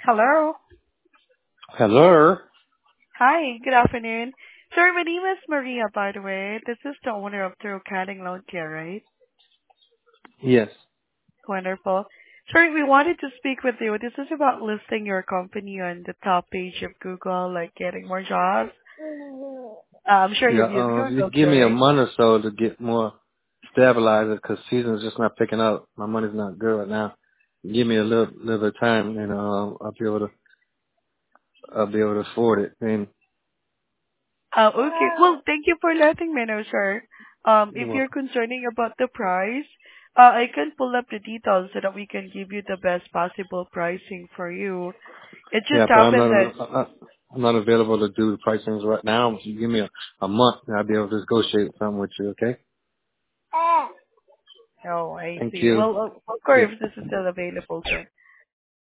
Hello. Hello. Hi, good afternoon. Sir, my name is Maria, by the way. This is the owner of True Canning Loan Care, right? Yes. Wonderful. Sir, we wanted to speak with you. This is about listing your company on the top page of Google, like getting more jobs. I'm sure Yeah. you've used You Google give too, me a right? month or so to get more stabilizer because season's just not picking up. My money's not good right now. Give me a little bit of time, and I'll be able to afford it. And Okay. Well, thank you for letting me know, sir. you're If you're welcome. concerning about the price, I can pull up the details so that we can give you the best possible pricing for you. It Yeah, just but I'm happened not. that, I'm not available to do the pricings right now. If you give me a month, and I'll be able to negotiate something with you. Okay. oh, I Thank see. you. Well, of Yeah. course, this is still available, sir.